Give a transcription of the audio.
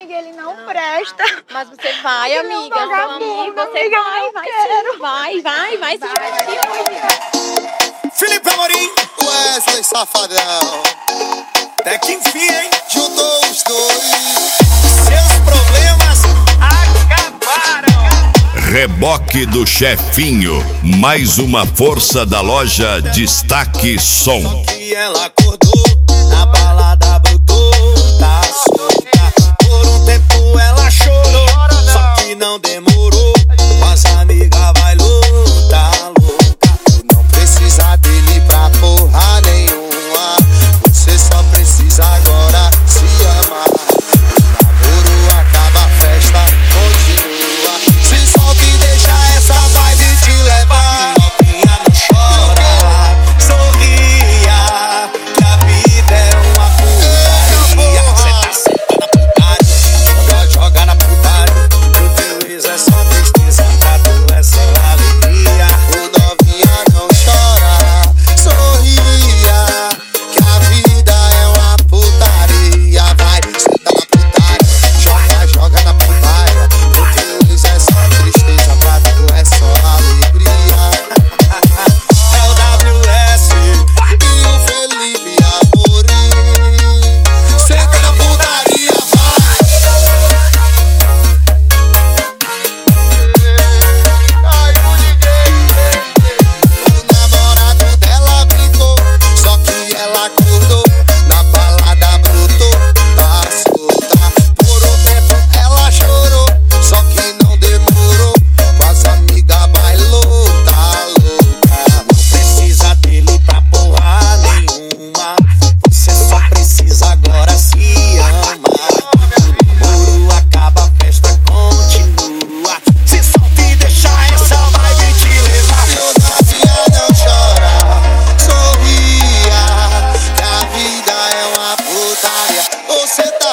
Ele não presta. Mas você vai, Ele amiga. é um vagabundo, Você amiga, vai, eu não vai quero. sim. Vai se divertir, amiga. Felipe Amorim, Wesley Safadão. Até que enfim, hein? Juntou os dois. Seus problemas acabaram. Reboque do Chefinho. Mais uma força da loja Destaque Som. Só que ela acordou, na balada brotou, tá solta. Por um tempo ela chorou, só que não demorou. Com as amigas vai louca, louca. Tu não precisa dele pra porra nenhuma. Você só precisa agora se amar. O namoro acaba, a festa continua. Se solta e deixa essa vibe te levar. Novinha não chora, sorria, que a vida é uma putaria. Cê tá senta na putaria, joga na putaria. Pro teu ex é só tristeza, pra tu é só alegria. O novinha não chora, sorria, que a vida é uma putaria. Vai, senta na putaria, joga na putaria. Pro teu ex é só tristeza, pra tu é só alegria. É o WS e o Felipe Amorim. Senta na putaria, vai. Caiu ninguém. O namorado dela brincou, só que ela acordou, na balada brotou, tá solta. Por um tempo ela chorou, só que não demorou. Com as amigas bailou, tá louca. Não precisa dele pra porra nenhuma. Você só precisa agora se amar. O namoro acaba, a festa continua. Se solta e deixa essa vibe te levar. Meu novinha não chora, sorria, que a vida é uma putaria. Você tá